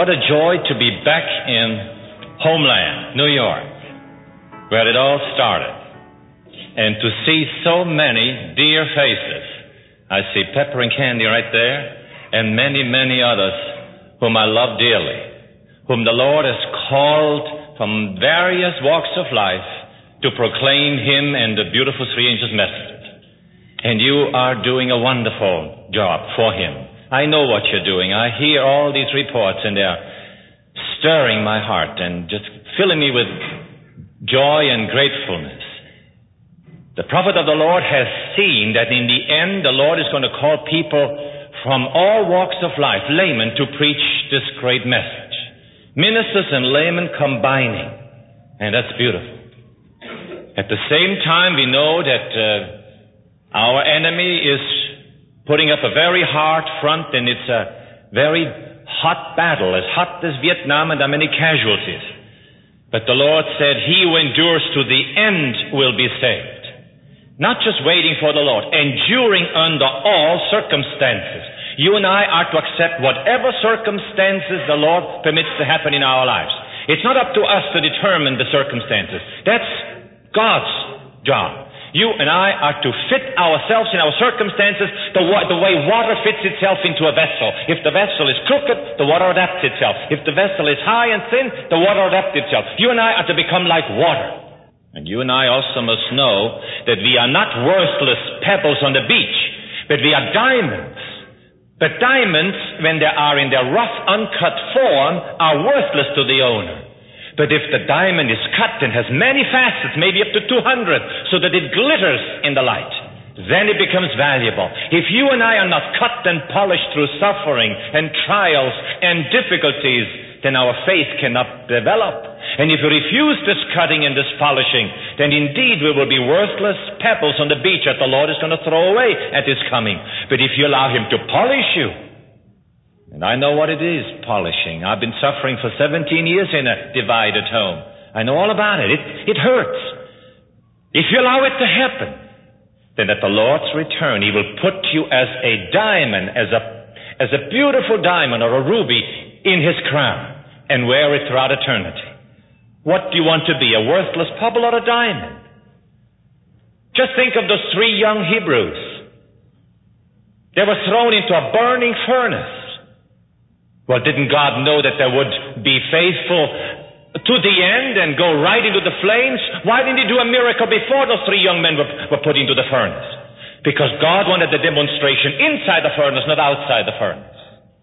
What a joy to be back in homeland, New York, where it all started, and to see so many dear faces. I see Pepper and Candy right there, and many, many others whom I love dearly, whom the Lord has called from various walks of life to proclaim Him and the beautiful three angels' messages. And you are doing a wonderful job for Him. I know what you're doing. I hear all these reports, and they're stirring my heart and just filling me with joy and gratefulness. The prophet of the Lord has seen that in the end, the Lord is going to call people from all walks of life, laymen, to preach this great message. Ministers and laymen combining. And that's beautiful. At the same time, we know that our enemy is putting up a very hard front, and it's a very hot battle, as hot as Vietnam, and there are many casualties. But the Lord said, he who endures to the end will be saved. Not just waiting for the Lord, enduring under all circumstances. You and I are to accept whatever circumstances the Lord permits to happen in our lives. It's not up to us to determine the circumstances. That's God's job. You and I are to fit ourselves in our circumstances the way water fits itself into a vessel. If the vessel is crooked, the water adapts itself. If the vessel is high and thin, the water adapts itself. You and I are to become like water. And you and I also must know that we are not worthless pebbles on the beach, but we are diamonds. But diamonds, when they are in their rough, uncut form, are worthless to the owner. But if the diamond is cut and has many facets, maybe up to 200, so that it glitters in the light, then it becomes valuable. If you and I are not cut and polished through suffering and trials and difficulties, then our faith cannot develop. And if we refuse this cutting and this polishing, then indeed we will be worthless pebbles on the beach that the Lord is going to throw away at His coming. But if you allow Him to polish you, and I know what it is, polishing. I've been suffering for 17 years in a divided home. I know all about it. It hurts. If you allow it to happen, then at the Lord's return, He will put you as a diamond, as a beautiful diamond or a ruby in His crown and wear it throughout eternity. What do you want to be, a worthless pebble or a diamond? Just think of those 3 young Hebrews. They were thrown into a burning furnace. Well, didn't God know that they would be faithful to the end and go right into the flames? Why didn't He do a miracle before those 3 young men were put into the furnace? Because God wanted the demonstration inside the furnace, not outside the furnace.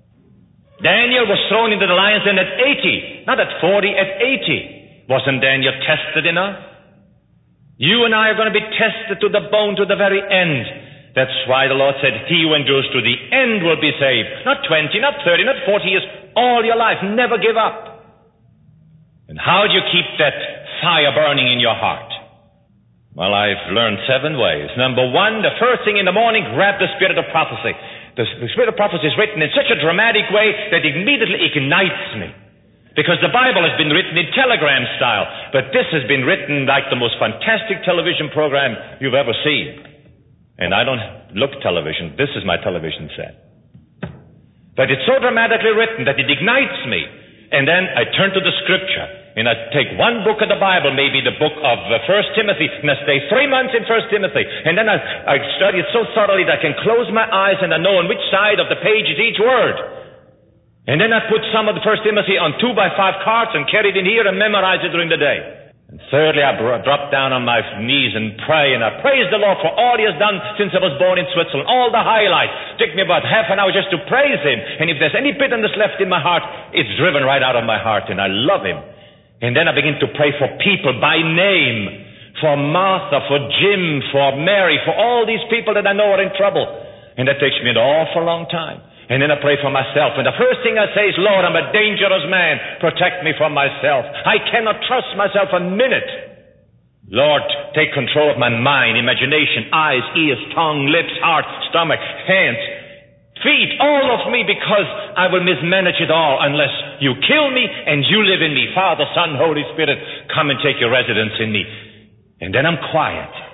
Daniel was thrown into the lion's den at 80, not at 40, at 80. Wasn't Daniel tested enough? You and I are going to be tested to the bone, to the very end. That's why the Lord said, he who endures to the end will be saved. Not 20, not 30, not 40 years, all your life. Never give up. And how do you keep that fire burning in your heart? Well, I've learned 7 ways. Number 1, the first thing in the morning, grab the spirit of prophecy. The spirit of prophecy is written in such a dramatic way that it immediately ignites me. Because the Bible has been written in telegram style, but this has been written like the most fantastic television program you've ever seen. And I don't look television. This is my television set. But it's so dramatically written that it ignites me. And then I turn to the Scripture, and I take one book of the Bible, maybe the book of 1 Timothy, and I stay 3 months in 1 Timothy. And then I study it so thoroughly that I can close my eyes and I know on which side of the page is each word. And then I put some of the 1 Timothy on 2x5 cards and carry it in here and memorize it during the day. And thirdly, I drop down on my knees and pray, and I praise the Lord for all He has done since I was born in Switzerland. All the highlights. Take me about half an hour just to praise Him. And if there's any bitterness left in my heart, it's driven right out of my heart, and I love Him. And then I begin to pray for people by name, for Martha, for Jim, for Mary, for all these people that I know are in trouble. And that takes me an awful long time. And then I pray for myself. And the first thing I say is, Lord, I'm a dangerous man. Protect me from myself. I cannot trust myself a minute. Lord, take control of my mind, imagination, eyes, ears, tongue, lips, heart, stomach, hands, feet, all of me, because I will mismanage it all unless you kill me and you live in me. Father, Son, Holy Spirit, come and take your residence in me. And then I'm quiet.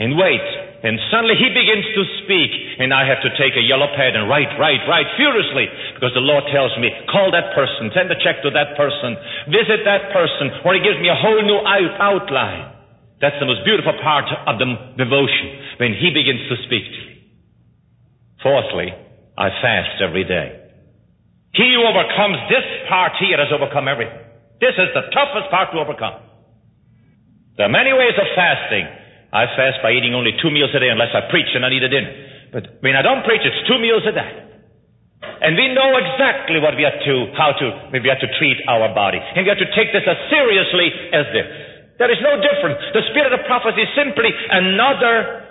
and wait. And suddenly he begins to speak, and I have to take a yellow pad and write furiously, because the Lord tells me, call that person, send a check to that person, visit that person, or he gives me a whole new outline. That's the most beautiful part of the devotion, when he begins to speak to me. Fourthly, I fast every day. He who overcomes this part here has overcome everything. This is the toughest part to overcome. There are many ways of fasting. I fast by eating only 2 meals a day unless I preach and I need a dinner. But when I don't preach, it's 2 meals a day. And we know exactly what we have to treat our body. And we have to take this as seriously as this. There is no difference. The spirit of prophecy is simply another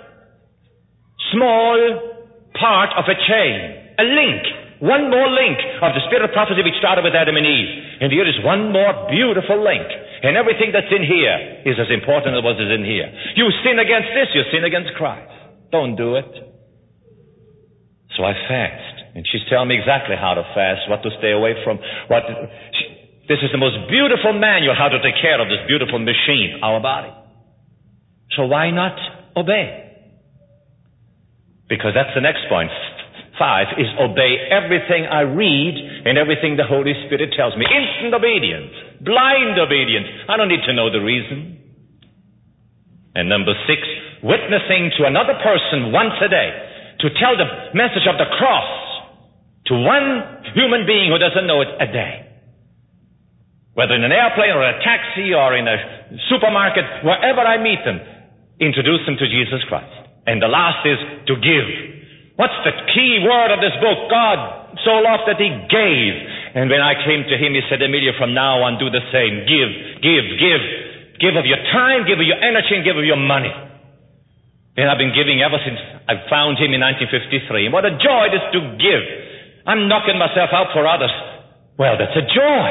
small part of a chain, a link. One more link of the spirit of prophecy which started with Adam and Eve. And here is one more beautiful link. And everything that's in here is as important as what is in here. You sin against this, you sin against Christ. Don't do it. So I fast. And she's telling me exactly how to fast, what to stay away from. This is the most beautiful manual how to take care of this beautiful machine, our body. So why not obey? Because that's the next point. 5 is obey everything I read and everything the Holy Spirit tells me. Instant obedience. Blind obedience. I don't need to know the reason. And number 6, witnessing to another person once a day. To tell the message of the cross to one human being who doesn't know it a day. Whether in an airplane or a taxi or in a supermarket, wherever I meet them, introduce them to Jesus Christ. And the last is to give. What's the key word of this book? God so loved that he gave. And when I came to him, he said, Emilio, from now on, do the same. Give. Give of your time, give of your energy, and give of your money. And I've been giving ever since I found him in 1953. And what a joy it is to give. I'm knocking myself out for others. Well, that's a joy.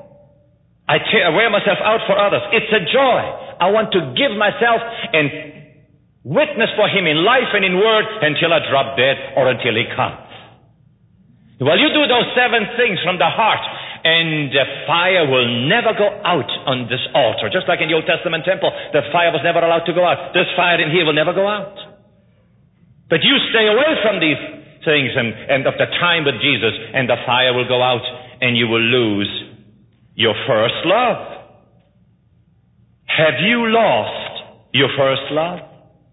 I wear myself out for others. It's a joy. I want to give myself and witness for him in life and in word until I drop dead or until he comes. Well, you do those 7 things from the heart, and the fire will never go out on this altar. Just like in the Old Testament temple, the fire was never allowed to go out. This fire in here will never go out. But you stay away from these things and of the time with Jesus, and the fire will go out, and you will lose your first love. Have you lost your first love?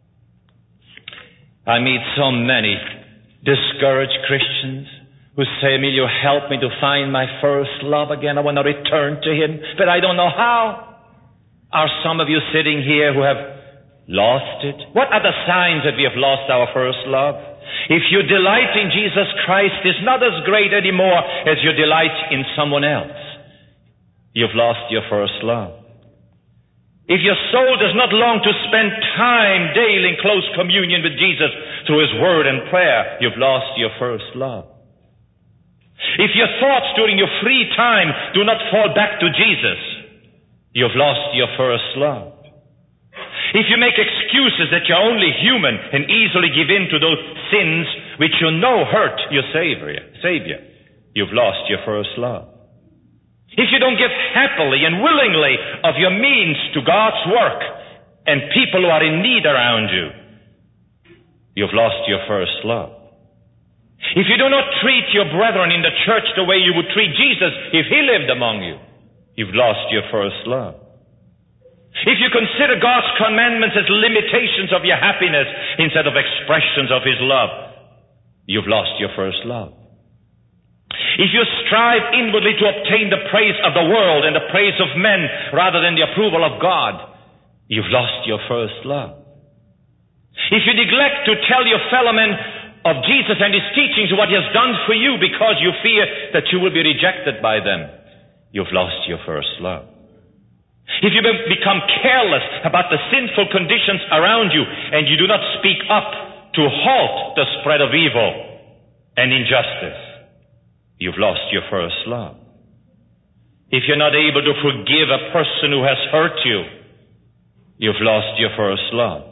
I meet so many discouraged Christians who say, Emilio, help me to find my first love again. I want to return to him, but I don't know how. Are some of you sitting here who have lost it? What are the signs that we have lost our first love? If your delight in Jesus Christ is not as great anymore as your delight in someone else, you've lost your first love. If your soul does not long to spend time daily in close communion with Jesus through his word and prayer, you've lost your first love. If your thoughts during your free time do not fall back to Jesus, you've lost your first love. If you make excuses that you're only human and easily give in to those sins which you know hurt your Savior, you've lost your first love. If you don't give happily and willingly of your means to God's work and people who are in need around you, you've lost your first love. If you do not treat your brethren in the church the way you would treat Jesus if he lived among you, you've lost your first love. If you consider God's commandments as limitations of your happiness instead of expressions of his love, you've lost your first love. If you strive inwardly to obtain the praise of the world and the praise of men rather than the approval of God, you've lost your first love. If you neglect to tell your fellow men of Jesus and his teachings, what he has done for you because you fear that you will be rejected by them, you've lost your first love. If you become careless about the sinful conditions around you and you do not speak up to halt the spread of evil and injustice, you've lost your first love. If you're not able to forgive a person who has hurt you, you've lost your first love.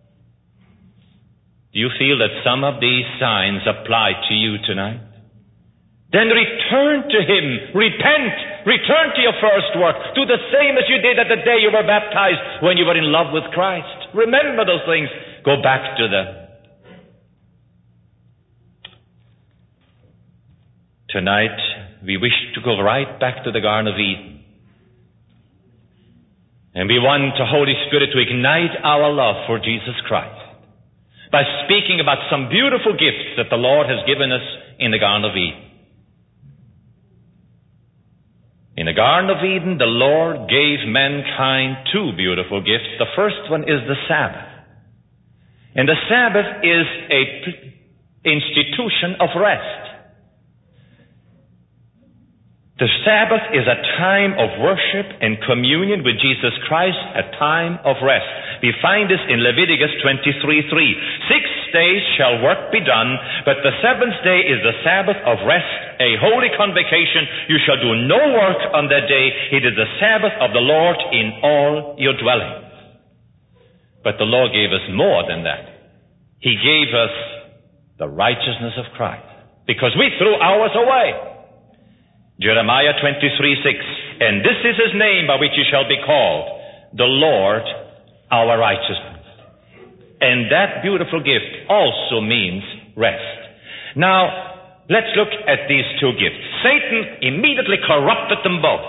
Do you feel that some of these signs apply to you tonight? Then return to him. Repent. Return to your first work. Do the same as you did at the day you were baptized when you were in love with Christ. Remember those things. go back to Tonight, we wish to go right back to the Garden of Eden. And we want the Holy Spirit to ignite our love for Jesus Christ by speaking about some beautiful gifts that the Lord has given us in the Garden of Eden. In the Garden of Eden, the Lord gave mankind two beautiful gifts. The first one is the Sabbath. And the Sabbath is an institution of rest. The Sabbath is a time of worship and communion with Jesus Christ, a time of rest. We find this in Leviticus 23:3. 6 days shall work be done, but the seventh day is the Sabbath of rest, a holy convocation. You shall do no work on that day. It is the Sabbath of the Lord in all your dwellings. But the Lord gave us more than that. He gave us the righteousness of Christ, because we threw ours away. Jeremiah 23:6, and this is his name by which he shall be called, the Lord our righteousness. And that beautiful gift also means rest. Now, let's look at these two gifts. Satan immediately corrupted them both.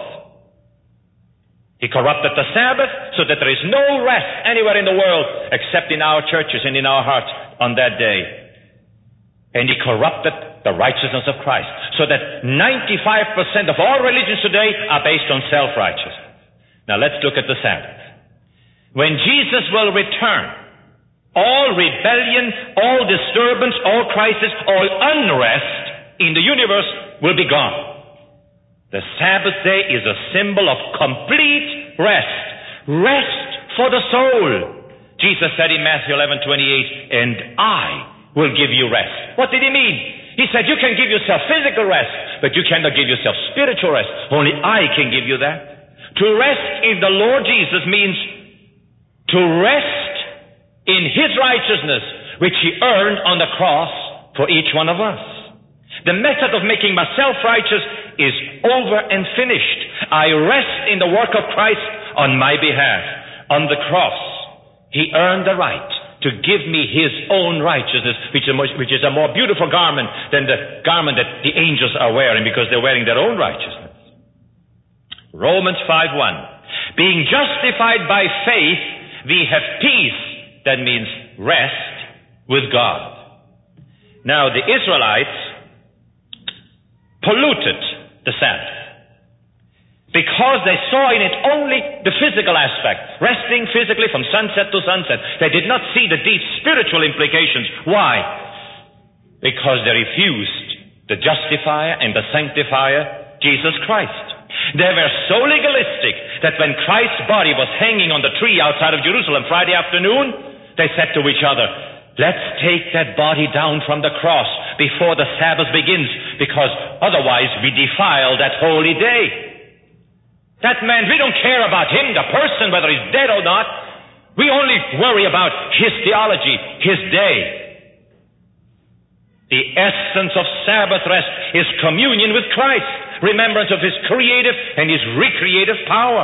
He corrupted the Sabbath so that there is no rest anywhere in the world except in our churches and in our hearts on that day. And he corrupted the righteousness of Christ, so that 95% of all religions today are based on self-righteousness. Now let's look at the Sabbath. When Jesus will return, all rebellion, all disturbance, all crisis, all unrest in the universe will be gone. The Sabbath day is a symbol of complete rest. Rest for the soul. Jesus said in Matthew 11:28, and I will give you rest. What did he mean? He said, you can give yourself physical rest, but you cannot give yourself spiritual rest. Only I can give you that. To rest in the Lord Jesus means to rest in his righteousness, which he earned on the cross for each one of us. The method of making myself righteous is over and finished. I rest in the work of Christ on my behalf. On the cross, he earned the right to give me his own righteousness, which is a more beautiful garment than the garment that the angels are wearing, because they're wearing their own righteousness. Romans 5:1. Being justified by faith, we have peace, that means rest, with God. Now, the Israelites polluted the Sabbath because they saw in it only the physical aspect, resting physically from sunset to sunset. They did not see the deep spiritual implications. Why? Because they refused the justifier and the sanctifier, Jesus Christ. They were so legalistic that when Christ's body was hanging on the tree outside of Jerusalem Friday afternoon, they said to each other, let's take that body down from the cross before the Sabbath begins, because otherwise we defile that holy day. That man, we don't care about him, the person, whether he's dead or not. We only worry about his theology, his day. The essence of Sabbath rest is communion with Christ, remembrance of his creative and his recreative power.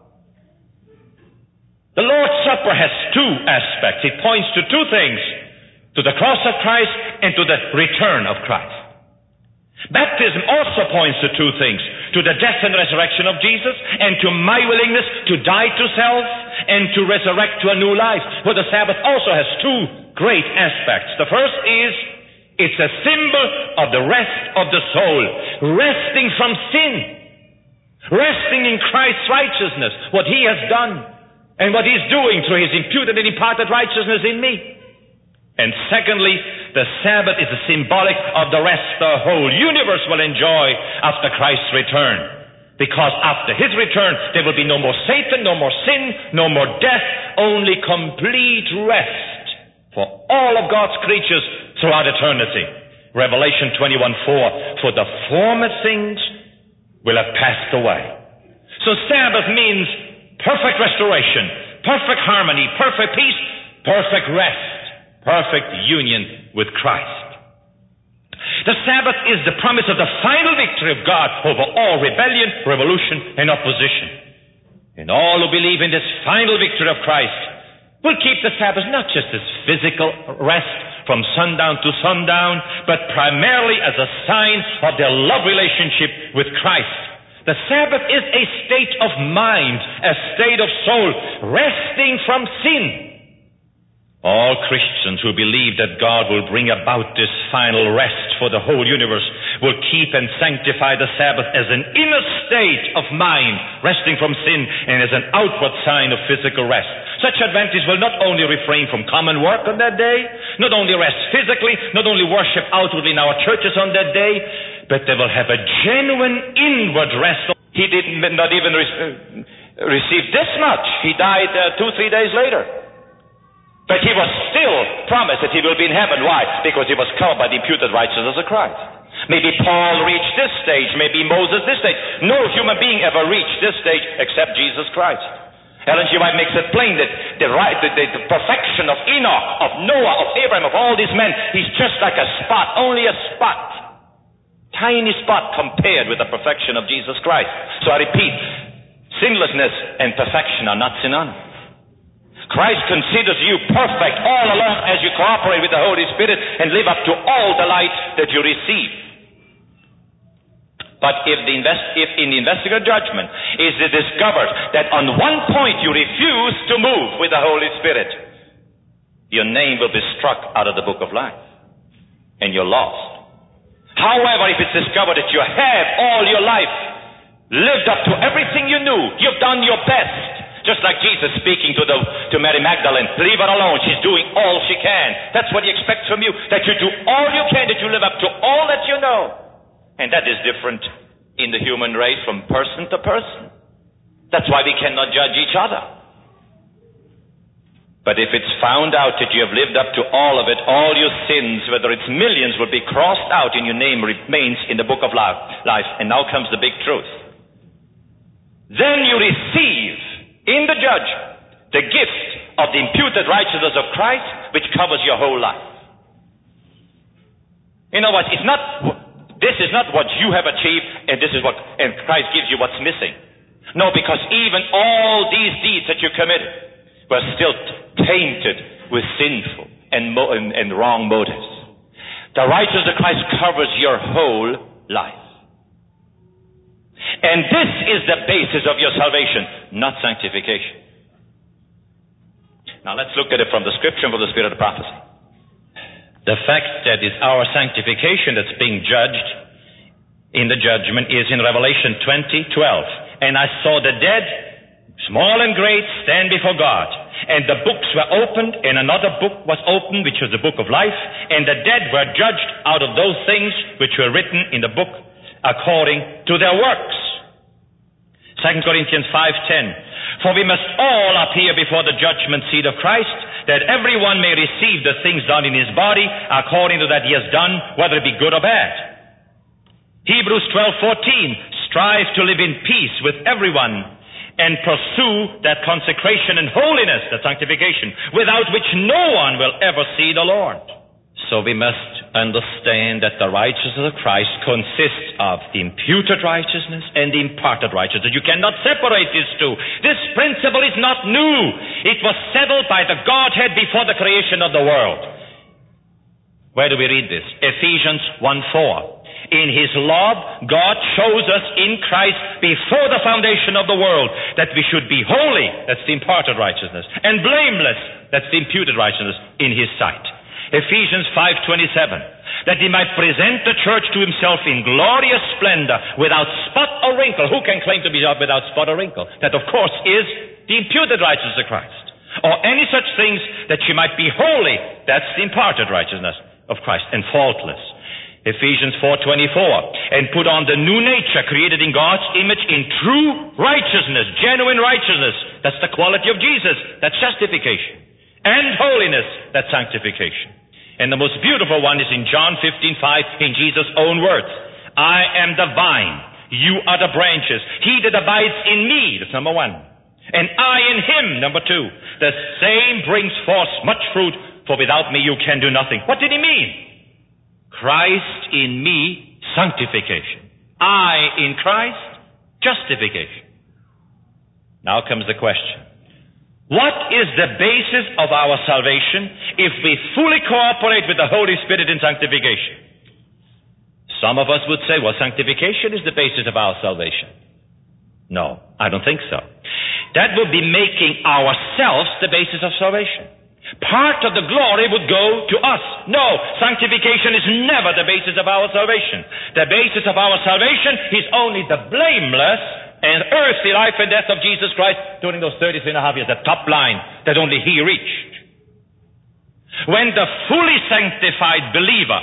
The Lord's Supper has two aspects. It points to two things, to the cross of Christ and to the return of Christ. Baptism also points to two things, to the death and resurrection of Jesus, and to my willingness to die to self and to resurrect to a new life. For the Sabbath also has two great aspects. The first is, it's a symbol of the rest of the soul, resting from sin, resting in Christ's righteousness, what he has done, and what he's doing through his imputed and imparted righteousness in me. And secondly, the Sabbath is a symbolic of the rest the whole universe will enjoy after Christ's return. Because after his return, there will be no more Satan, no more sin, no more death, only complete rest for all of God's creatures throughout eternity. Revelation 21:4, for the former things will have passed away. So Sabbath means perfect restoration, perfect harmony, perfect peace, perfect rest, perfect union with Christ. The Sabbath is the promise of the final victory of God over all rebellion, revolution, and opposition. And all who believe in this final victory of Christ We'll keep the Sabbath not just as physical rest from sundown to sundown, but primarily as a sign of their love relationship with Christ. The Sabbath is a state of mind, a state of soul, resting from sin. All Christians who believe that God will bring about this final rest for the whole universe will keep and sanctify the Sabbath as an inner state of mind, resting from sin, and as an outward sign of physical rest. Such Adventists will not only refrain from common work on that day, not only rest physically, not only worship outwardly in our churches on that day, but they will have a genuine inward rest. He did not even receive this much. He died 2-3 days later. But he was still promised that he will be in heaven. Why? Because he was covered by the imputed righteousness of Christ. Maybe Paul reached this stage. Maybe Moses this stage. No human being ever reached this stage except Jesus Christ. Ellen G. White makes it plain that the perfection of Enoch, of Noah, of Abraham, of all these men, he's just like a spot, only a spot. Tiny spot compared with the perfection of Jesus Christ. So I repeat, sinlessness and perfection are not synonymous. Christ considers you perfect all along as you cooperate with the Holy Spirit and live up to all the light that you receive. But if in the investigative judgment is it discovered that on one point you refuse to move with the Holy Spirit, your name will be struck out of the book of life and you're lost. However, if it's discovered that you have all your life lived up to everything you knew, you've done your best, just like Jesus speaking to Mary Magdalene, leave her alone, she's doing all she can. That's what he expects from you, that you do all you can, that you live up to all that you know. And that is different in the human race from person to person. That's why we cannot judge each other. But if it's found out that you have lived up to all of it, all your sins, whether it's millions, will be crossed out and your name remains in the book of life. And now comes the big truth. Then you receive in the judgment the gift of the imputed righteousness of Christ, which covers your whole life. You know what? This is not what you have achieved, and Christ gives you what's missing. No, because even all these deeds that you committed were still tainted with sinful and wrong motives. The righteousness of Christ covers your whole life. And this is the basis of your salvation, not sanctification. Now let's look at it from the scripture and from the spirit of prophecy. The fact that it's our sanctification that's being judged in the judgment is in Revelation 20:12. And I saw the dead, small and great, stand before God. And the books were opened, and another book was opened, which was the book of life. And the dead were judged out of those things which were written in the book according to their works. 2 Corinthians 5:10. For we must all appear before the judgment seat of Christ, that everyone may receive the things done in his body according to that he has done, whether it be good or bad. Hebrews 12:14. Strive to live in peace with everyone and pursue that consecration and holiness, that sanctification, without which no one will ever see the Lord. So we must understand that the righteousness of Christ consists of the imputed righteousness and the imparted righteousness. You cannot separate these two. This principle is not new. It was settled by the Godhead before the creation of the world. Where do we read this? Ephesians 1:4. In his love, God chose us in Christ before the foundation of the world, that we should be holy, that's the imparted righteousness, and blameless, that's the imputed righteousness, in his sight. Ephesians 5:27, that he might present the church to himself in glorious splendor, without spot or wrinkle. Who can claim to be without spot or wrinkle? That, of course, is the imputed righteousness of Christ. Or any such things, that she might be holy, that's the imparted righteousness of Christ, and faultless. Ephesians 4:24, and put on the new nature created in God's image in true righteousness, genuine righteousness. That's the quality of Jesus. That's justification. And holiness, that's sanctification. And the most beautiful one is in John 15:5, in Jesus' own words. I am the vine, you are the branches. He that abides in me, that's number one. And I in him, number two. The same brings forth much fruit, for without me you can do nothing. What did he mean? Christ in me, sanctification. I in Christ, justification. Now comes the question. What is the basis of our salvation if we fully cooperate with the Holy Spirit in sanctification? Some of us would say, well, sanctification is the basis of our salvation. No, I don't think so. That would be making ourselves the basis of salvation. Part of the glory would go to us. No, sanctification is never the basis of our salvation. The basis of our salvation is only the blameless and earthly life and death of Jesus Christ during those 33 and a half years, the top line that only He reached. When the fully sanctified believer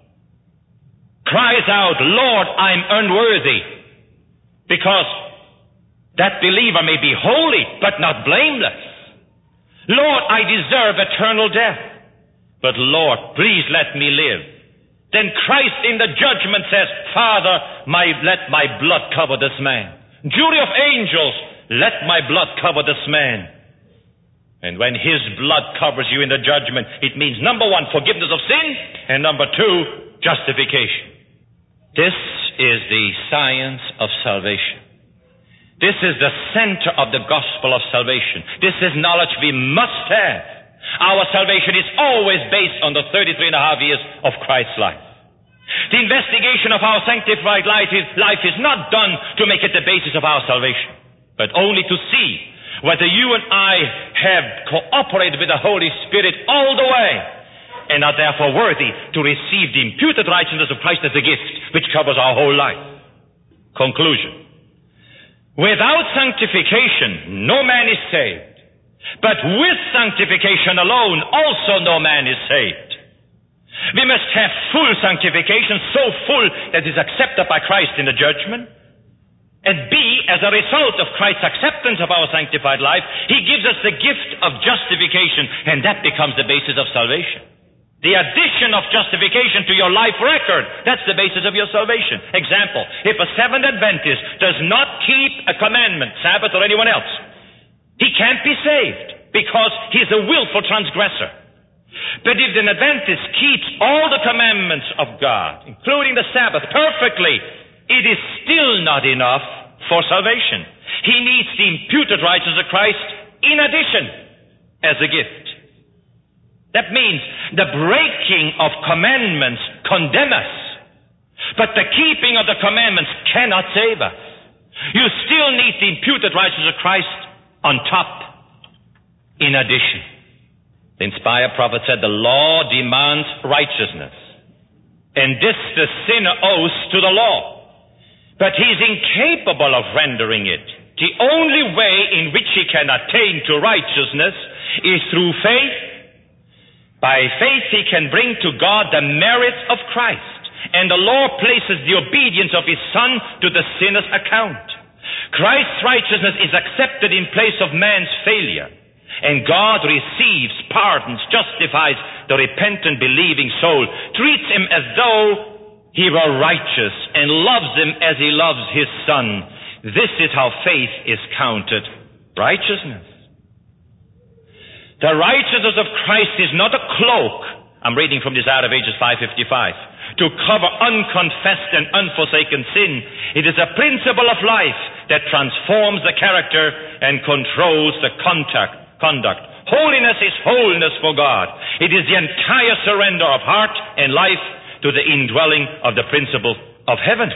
cries out, Lord, I'm unworthy, because that believer may be holy but not blameless. Lord, I deserve eternal death, but Lord, please let me live. Then Christ in the judgment says, Father, let my blood cover this man. Jury of angels, let my blood cover this man. And when His blood covers you in the judgment, it means, number one, forgiveness of sin, and number two, justification. This is the science of salvation. This is the center of the gospel of salvation. This is knowledge we must have. Our salvation is always based on the 33 and a half years of Christ's life. The investigation of our sanctified life is not done to make it the basis of our salvation, but only to see whether you and I have cooperated with the Holy Spirit all the way and are therefore worthy to receive the imputed righteousness of Christ as a gift, which covers our whole life. Conclusion. Without sanctification, no man is saved. But with sanctification alone, also no man is saved. We must have full sanctification, so full that it is accepted by Christ in the judgment. And B, as a result of Christ's acceptance of our sanctified life, He gives us the gift of justification, and that becomes the basis of salvation. The addition of justification to your life record, that's the basis of your salvation. Example, if a Seventh Adventist does not keep a commandment, Sabbath or anyone else, he can't be saved because he's a willful transgressor. But if an Adventist keeps all the commandments of God, including the Sabbath, perfectly, it is still not enough for salvation. He needs the imputed righteousness of Christ in addition as a gift. That means the breaking of commandments condemn us, but the keeping of the commandments cannot save us. You still need the imputed righteousness of Christ on top, in addition. The inspired prophet said, the law demands righteousness, and this the sinner owes to the law. But he's incapable of rendering it. The only way in which he can attain to righteousness is through faith. By faith he can bring to God the merits of Christ, and the law places the obedience of His Son to the sinner's account. Christ's righteousness is accepted in place of man's failure. And God receives, pardons, justifies the repentant, believing soul, treats him as though he were righteous, and loves him as He loves His Son. This is how faith is counted righteousness. The righteousness of Christ is not a cloak. I'm reading from Desire of Ages 555. To cover unconfessed and unforsaken sin. It is a principle of life that transforms the character and controls the conduct. Holiness is wholeness for God. It is the entire surrender of heart and life to the indwelling of the principle of heaven.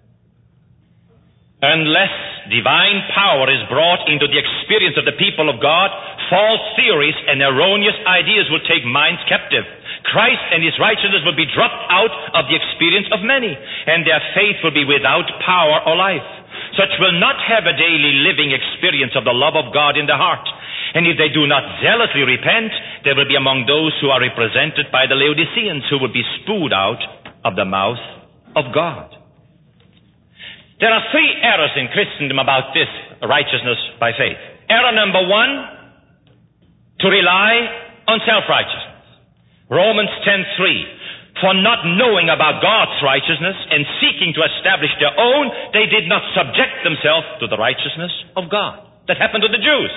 Unless divine power is brought into the experience of the people of God, false theories and erroneous ideas will take minds captive. Christ and His righteousness will be dropped out of the experience of many, and their faith will be without power or life. Such will not have a daily living experience of the love of God in the heart. And if they do not zealously repent, they will be among those who are represented by the Laodiceans, who will be spewed out of the mouth of God. There are three errors in Christendom about this righteousness by faith. Error number one, to rely on self-righteousness. Romans 10:3. For not knowing about God's righteousness and seeking to establish their own, they did not subject themselves to the righteousness of God. That happened to the Jews.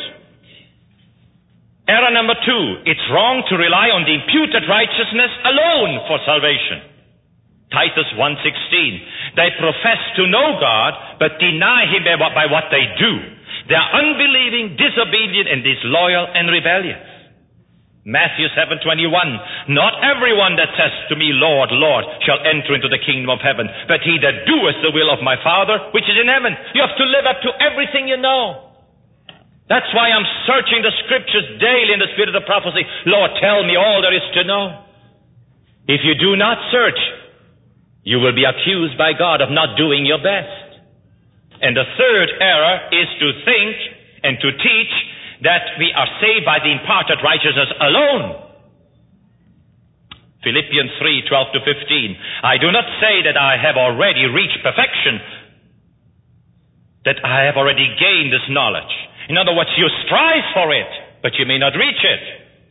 Error number two, it's wrong to rely on the imputed righteousness alone for salvation. Titus 1:16. They profess to know God, but deny Him by what they do. They are unbelieving, disobedient, and disloyal and rebellious. Matthew 7:21, not everyone that says to me, Lord, Lord, shall enter into the kingdom of heaven, but he that doeth the will of my Father which is in heaven. You have to live up to everything you know. That's why I'm searching the scriptures daily in the spirit of prophecy. Lord, tell me all there is to know. If you do not search, you will be accused by God of not doing your best. And the third error is to think and to teach that we are saved by the imparted righteousness alone. Philippians 3:12-15. I do not say that I have already reached perfection, that I have already gained this knowledge. In other words, you strive for it, but you may not reach it.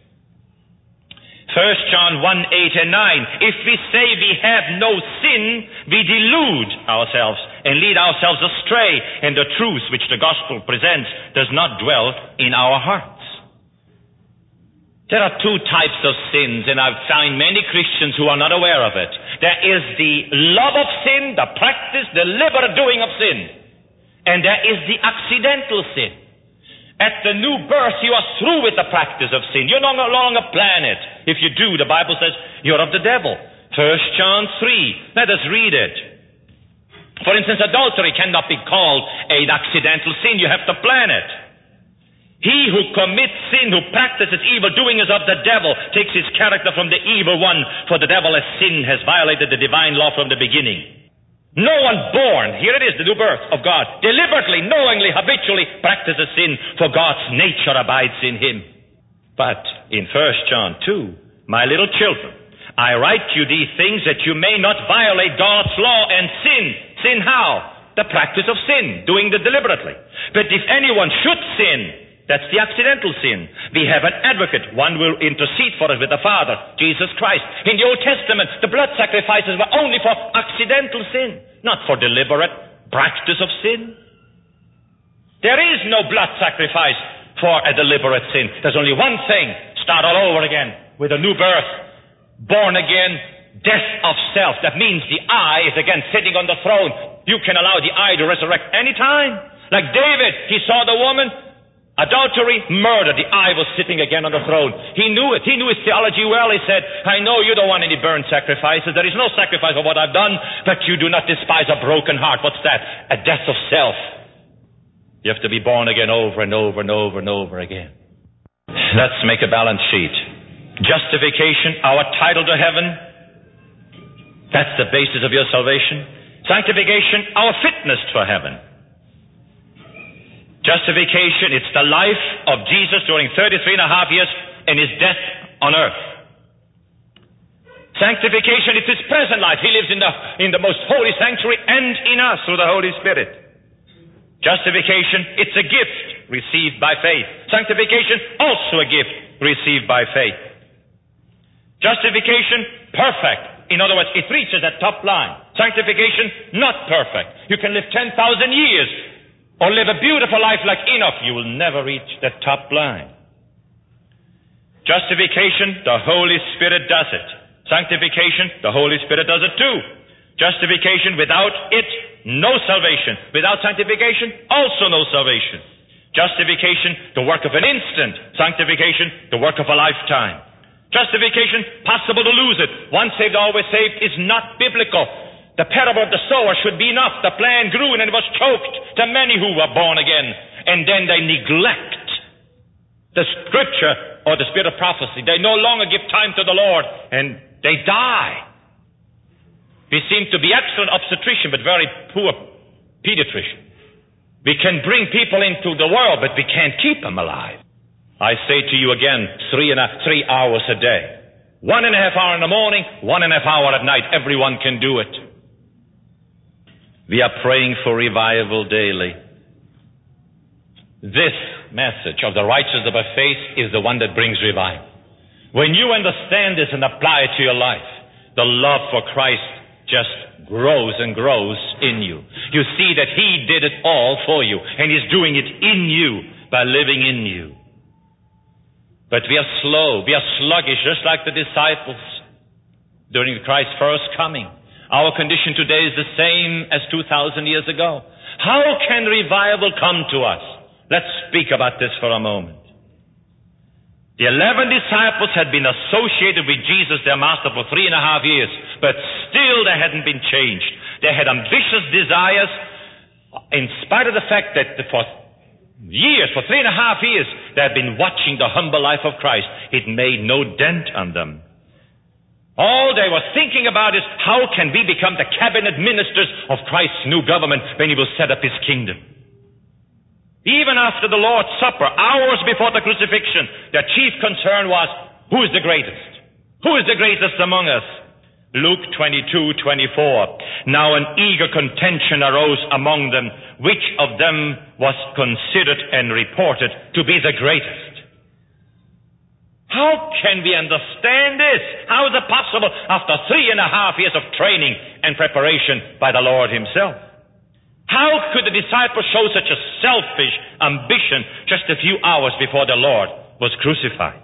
1 John 1:8-9. If we say we have no sin, we delude ourselves and lead ourselves astray, and the truth which the gospel presents does not dwell in our hearts. There are two types of sins, and I've found many Christians who are not aware of it. There is the love of sin, the practice, deliberate doing of sin. And there is the accidental sin. At the new birth, you are through with the practice of sin. You no longer plan it. If you do, the Bible says you're of the devil. 1 John 3. Let us read it. For instance, adultery cannot be called an accidental sin. You have to plan it. He who commits sin, who practices evil doing is of the devil, takes his character from the evil one, for the devil as sin has violated the divine law from the beginning. No one born, here it is, the new birth of God, deliberately, knowingly, habitually practices sin, for God's nature abides in him. But in 1 John 2, my little children, I write you these things that you may not violate God's law and sin. Sin how? The practice of sin, doing it deliberately. But if anyone should sin, that's the accidental sin. We have an advocate. One will intercede for us with the Father, Jesus Christ. In the Old Testament, the blood sacrifices were only for accidental sin, not for deliberate practice of sin. There is no blood sacrifice for a deliberate sin. There's only one thing. Start all over again with a new birth. Born again, death of self. That means the I is again sitting on the throne. You can allow the I to resurrect any time. Like David, he saw the woman, adultery, murder. The I was sitting again on the throne. He knew it. He knew his theology well. He said, I know you don't want any burnt sacrifices. There is no sacrifice for what I've done, but you do not despise a broken heart. What's that? A death of self. You have to be born again over and over and over and over again. Let's make a balance sheet. Justification, our title to heaven. That's the basis of your salvation. Sanctification, our fitness for heaven. Justification, it's the life of Jesus during 33 and a half years and his death on earth. Sanctification, it's his present life. He lives in the most holy sanctuary and in us through the Holy Spirit. Justification, it's a gift received by faith. Sanctification, also a gift received by faith. Justification, perfect. In other words, it reaches that top line. Sanctification, not perfect. You can live 10,000 years or live a beautiful life like Enoch. You will never reach that top line. Justification, the Holy Spirit does it. Sanctification, the Holy Spirit does it too. Justification, without it, no salvation. Without sanctification, also no salvation. Justification, the work of an instant. Sanctification, the work of a lifetime. Justification, possible to lose it. Once saved, always saved is not biblical. The parable of the sower should be enough. The plant grew and it was choked to many who were born again. And then they neglect the scripture or the spirit of prophecy. They no longer give time to the Lord and they die. We seem to be excellent obstetrician but very poor pediatrician. We can bring people into the world but we can't keep them alive. I say to you again, 3 hours a day. 1.5 hours in the morning, 1.5 hours at night. Everyone can do it. We are praying for revival daily. This message of the righteousness by faith is the one that brings revival. When you understand this and apply it to your life, the love for Christ just grows and grows in you. You see that he did it all for you, and he's doing it in you by living in you. But we are slow, we are sluggish, just like the disciples during Christ's first coming. Our condition today is the same as 2,000 years ago. How can revival come to us? Let's speak about this for a moment. The 11 disciples had been associated with Jesus, their master, for 3.5 years, but still they hadn't been changed. They had ambitious desires, in spite of the fact that for 3.5 years, they had been watching the humble life of Christ. It made no dent on them. All they were thinking about is, how can we become the cabinet ministers of Christ's new government when he will set up his kingdom? Even after the Lord's Supper, hours before the crucifixion, their chief concern was, who is the greatest? Who is the greatest among us? Luke 22:24. Now an eager contention arose among them, which of them was considered and reported to be the greatest. How can we understand this? How is it possible after 3.5 years of training and preparation by the Lord himself? How could the disciples show such a selfish ambition just a few hours before the Lord was crucified?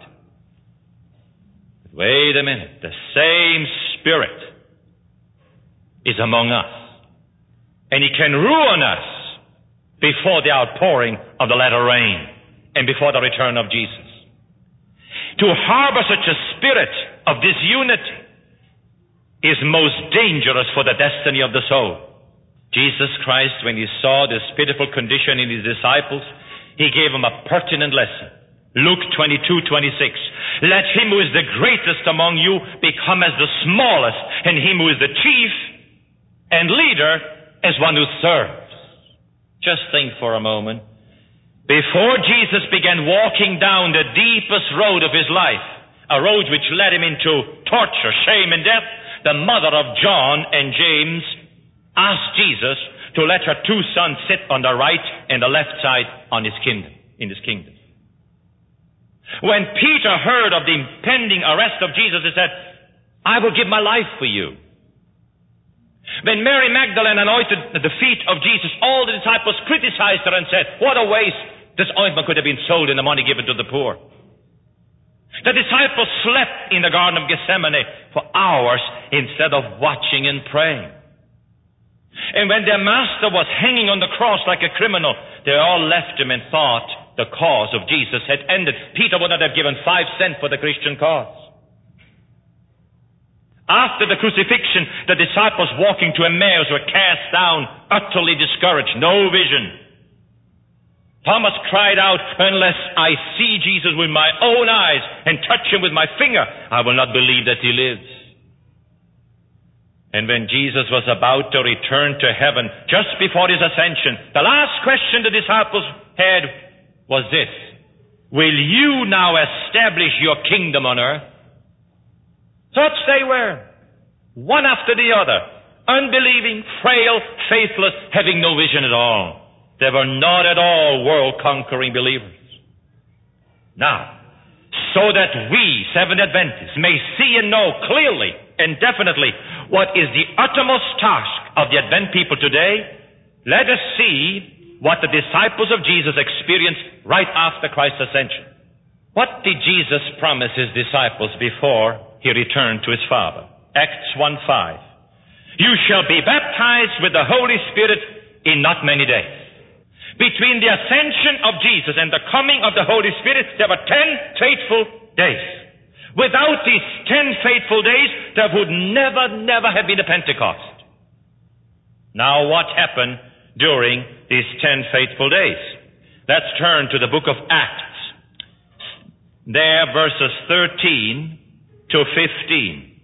But wait a minute. The same Spirit is among us. And he can ruin us before the outpouring of the latter rain and before the return of Jesus. To harbor such a spirit of disunity is most dangerous for the destiny of the soul. Jesus Christ, when he saw this pitiful condition in his disciples, he gave them a pertinent lesson. Luke 22:26. Let him who is the greatest among you become as the smallest, and him who is the chief and leader as one who serves. Just think for a moment. Before Jesus began walking down the deepest road of his life, a road which led him into torture, shame, and death, the mother of John and James asked Jesus to let her 2 sons sit on the right and the left side in his kingdom. When Peter heard of the impending arrest of Jesus, he said, I will give my life for you. When Mary Magdalene anointed the feet of Jesus, all the disciples criticized her and said, what a waste. This ointment could have been sold and the money given to the poor. The disciples slept in the Garden of Gethsemane for hours instead of watching and praying. And when their master was hanging on the cross like a criminal, they all left him and thought the cause of Jesus had ended. Peter would not have given 5 cents for the Christian cause. After the crucifixion, the disciples walking to Emmaus were cast down, utterly discouraged, no vision. Thomas cried out, unless I see Jesus with my own eyes and touch him with my finger, I will not believe that he lives. And when Jesus was about to return to heaven, just before his ascension, the last question the disciples had was this: will you now establish your kingdom on earth? Such they were, one after the other, unbelieving, frail, faithless, having no vision at all. They were not at all world-conquering believers. Now, so that we, Seventh Adventists, may see and know clearly and definitely what is the uttermost task of the Advent people today, let us see what the disciples of Jesus experienced right after Christ's ascension. What did Jesus promise his disciples before he returned to his Father? Acts 1:5. You shall be baptized with the Holy Spirit in not many days. Between the ascension of Jesus and the coming of the Holy Spirit, there were 10 faithful days. Without these 10 faithful days, there would never have been a Pentecost. Now, what happened during these 10 faithful days? Let's turn to the book of Acts. There, verses 13 to 15.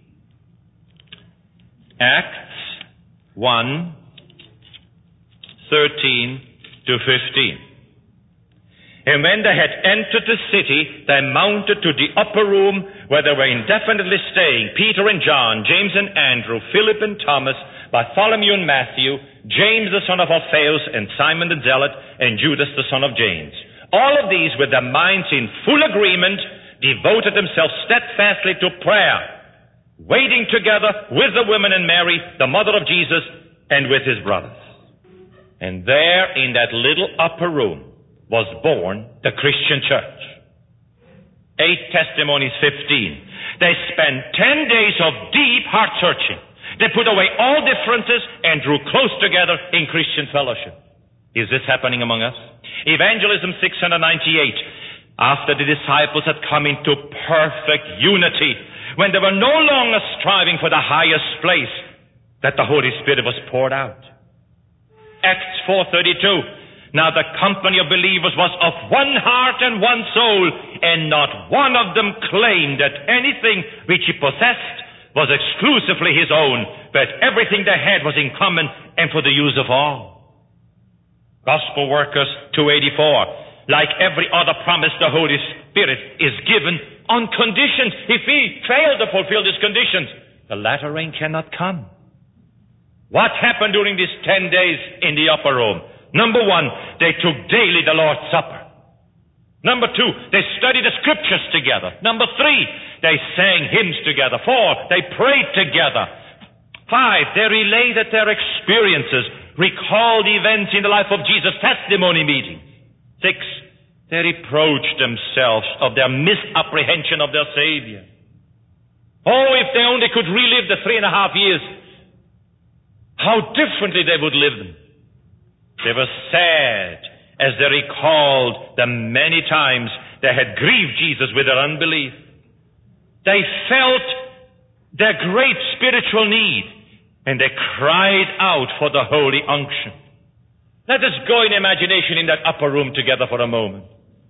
Acts 1, 13 to 15. And when they had entered the city, they mounted to the upper room where they were indefinitely staying, Peter and John, James and Andrew, Philip and Thomas, Bartholomew and Matthew, James the son of Alphaeus, and Simon the Zealot, and Judas the son of James. All of these, with their minds in full agreement, devoted themselves steadfastly to prayer, waiting together with the women and Mary, the mother of Jesus, and with his brothers. And there in that little upper room was born the Christian church. 8 Testimonies 15. They spent 10 days of deep heart searching. They put away all differences and drew close together in Christian fellowship. Is this happening among us? Evangelism 698. After the disciples had come into perfect unity, when they were no longer striving for the highest place, that the Holy Spirit was poured out. Acts 4:32. Now the company of believers was of one heart and one soul, and not one of them claimed that anything which he possessed was exclusively his own, but everything they had was in common and for the use of all. Gospel Workers 284. Like every other promise, the Holy Spirit is given on conditions. If we fail to fulfill these conditions, the latter rain cannot come. What happened during these 10 days in the upper room? Number one, they took daily the Lord's Supper. Number two, they studied the Scriptures together. Number three, they sang hymns together. Four, they prayed together. Five, they related their experiences, recalled events in the life of Jesus, testimony meetings. Six, they reproached themselves of their misapprehension of their Savior. Oh, if they only could relive the 3.5 years, how differently they would live them. They were sad as they recalled the many times they had grieved Jesus with their unbelief. They felt their great spiritual need, and they cried out for the holy unction. Let us go in imagination in that upper room together for a moment.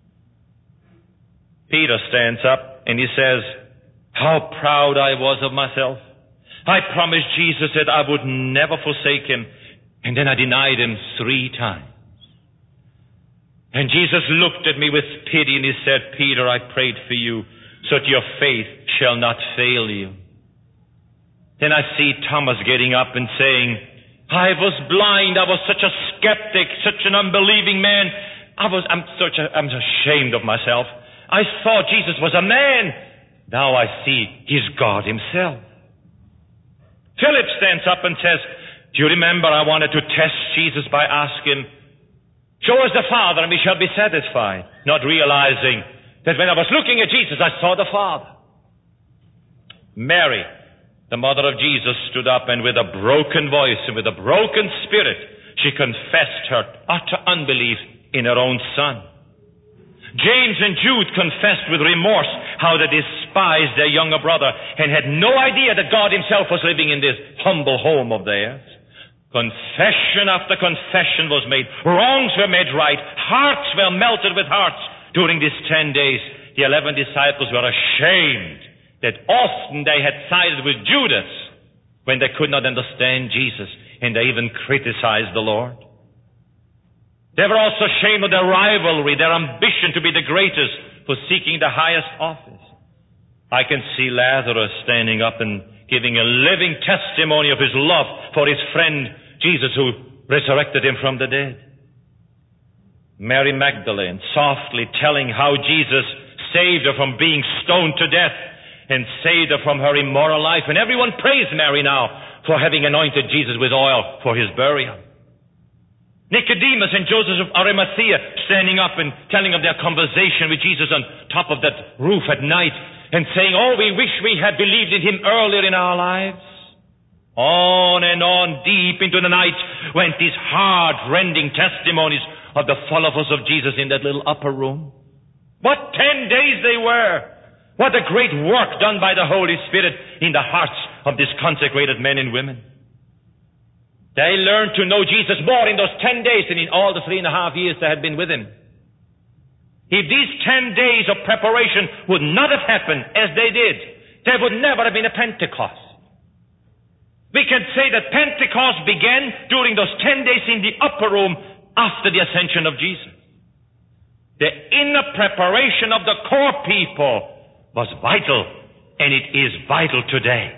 Peter stands up and he says, how proud I was of myself. I promised Jesus that I would never forsake him, and then I denied him 3 times. And Jesus looked at me with pity and he said, Peter, I prayed for you so that your faith shall not fail you. Then I see Thomas getting up and saying, I was blind. I was such a skeptic, such an unbelieving man. I'm ashamed of myself. I thought Jesus was a man. Now I see he's God himself. Philip stands up and says, do you remember I wanted to test Jesus by asking, show us the Father and we shall be satisfied, not realizing that when I was looking at Jesus, I saw the Father. Mary, the mother of Jesus, stood up and with a broken voice and with a broken spirit, she confessed her utter unbelief in her own Son. James and Jude confessed with remorse how they despised their younger brother and had no idea that God himself was living in this humble home of theirs. Confession after confession was made. Wrongs were made right. Hearts were melted with hearts. During these 10 days, the 11 disciples were ashamed that often they had sided with Judas when they could not understand Jesus, and they even criticized the Lord. They were also ashamed of their rivalry, their ambition to be the greatest, for seeking the highest office. I can see Lazarus standing up and giving a living testimony of his love for his friend Jesus, who resurrected him from the dead. Mary Magdalene softly telling how Jesus saved her from being stoned to death and saved her from her immoral life. And everyone praised Mary now for having anointed Jesus with oil for his burial. Nicodemus and Joseph of Arimathea standing up and telling of their conversation with Jesus on top of that roof at night and saying, oh, we wish we had believed in him earlier in our lives. On and on deep into the night went these heart-rending testimonies of the followers of Jesus in that little upper room. What 10 days they were! What a great work done by the Holy Spirit in the hearts of these consecrated men and women. They learned to know Jesus more in those 10 days than in all the 3.5 years they had been with him. If these 10 days of preparation would not have happened as they did, there would never have been a Pentecost. We can say that Pentecost began during those 10 days in the upper room after the ascension of Jesus. The inner preparation of the core people was vital, and it is vital today.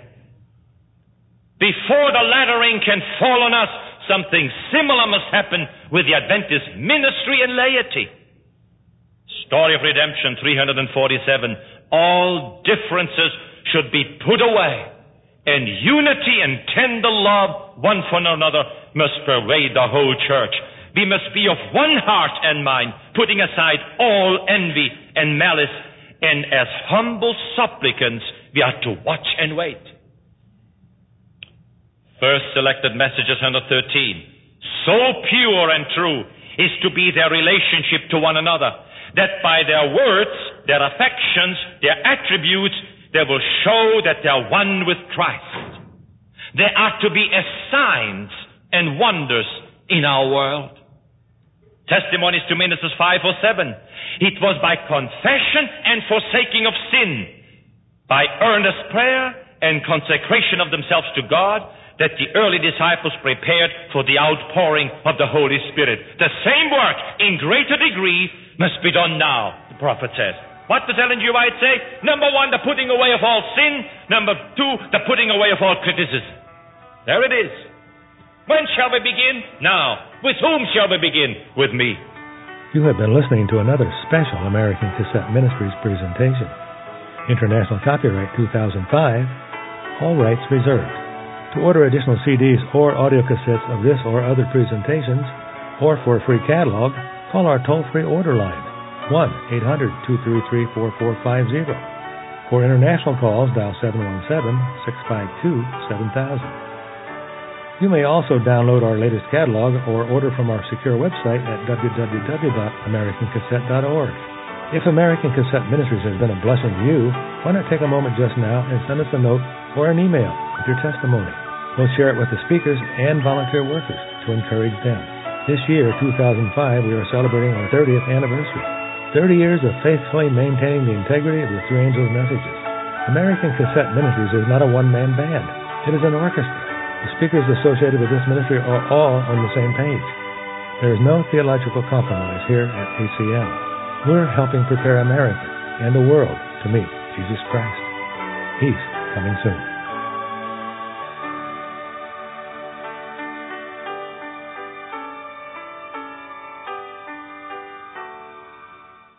Before the latter rain can fall on us, something similar must happen with the Adventist ministry and laity. Story of Redemption 347. All differences should be put away, and unity and tender love one for another must pervade the whole church. We must be of one heart and mind, putting aside all envy and malice, and as humble supplicants we are to watch and wait. First selected messages 113. So pure and true, is to be their relationship to one another. That by their words, their affections, their attributes, they will show that they are one with Christ. They are to be as signs and wonders in our world. Testimonies to Ministers 5:7. It was by confession and forsaking of sin, by earnest prayer and consecration of themselves to God, that the early disciples prepared for the outpouring of the Holy Spirit. The same work, in greater degree, must be done now, the prophet says. What does Ellen G. White say? Number one, the putting away of all sin. Number two, the putting away of all criticism. There it is. When shall we begin? Now. With whom shall we begin? With me. You have been listening to another special American Cassette Ministries presentation. International copyright 2005, all rights reserved. To order additional CDs or audio cassettes of this or other presentations, or for a free catalog, call our toll-free order line, 1-800-233-4450. For international calls, dial 717-652-7000. You may also download our latest catalog or order from our secure website at www.americancassette.org. If American Cassette Ministries has been a blessing to you, why not take a moment just now and send us a note or an email with your testimony. We'll share it with the speakers and volunteer workers to encourage them. This year, 2005, we are celebrating our 30th anniversary. 30 years of faithfully maintaining the integrity of the Three Angels' messages. American Cassette Ministries is not a one-man band. It is an orchestra. The speakers associated with this ministry are all on the same page. There is no theological compromise here at ACM. We're helping prepare America and the world to meet Jesus Christ. He's coming soon.